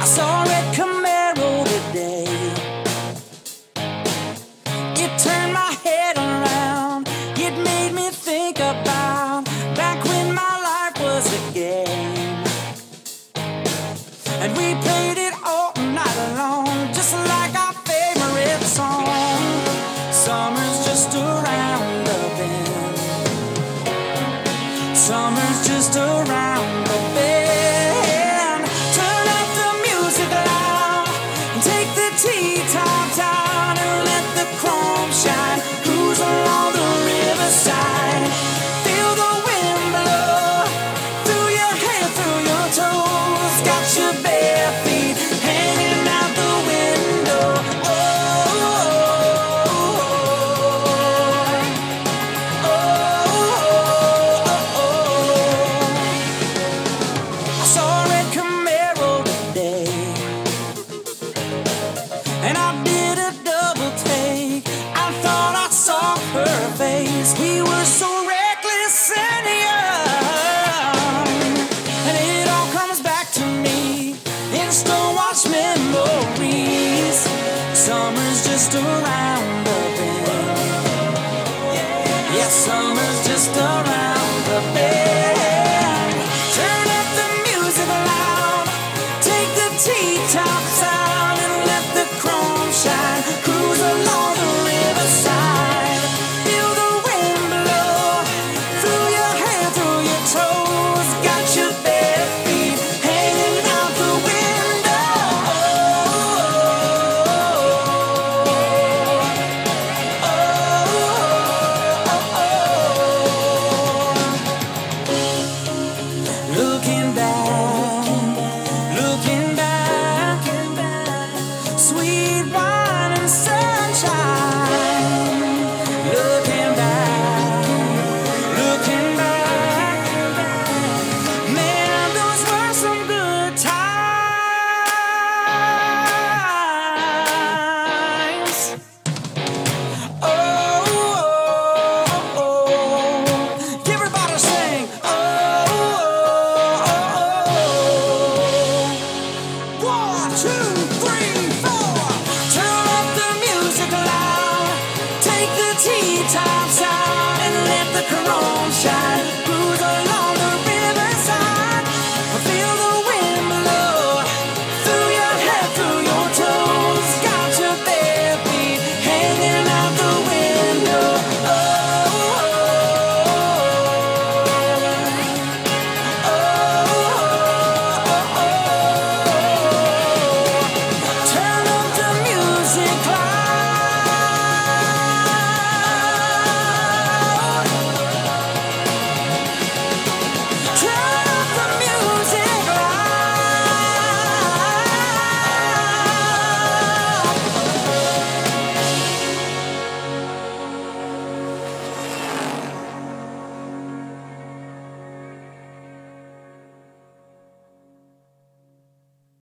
saw a red Camaro today. It turned my head around. It made me think about back when my life was a game, and we played it all night long, just like our favorite song. Summer's just around the bend. Summer's just around the bend. Turn up the music loud and take the T-tops out and let the chrome shine. Cruise along the riverside. Feel the wind blow through your hair, through your toes. Got your bare feet hanging out the window. Oh, oh, oh, oh. I saw a red Camaro today, and I did a double take. I thought I saw her face. We were so reckless and young, and it all comes back to me in stonewatch memories. Summer's just around the bend. Yes, summer's just around the bend. Turn up the music loud, take the T-tops out and let the chrome shine. Cruise along the riverside. Feel the wind blow through your hair, through your toes. Got your bare feet hanging out the window. Looking back, sweet wine and sunshine. Looking back, man, those were some good times. Oh, oh, oh, oh. Everybody sing. Oh, oh, oh, oh. 1, 2, 3, 4. Turn up the music loud. Take the T-tops out and let the chrome shine.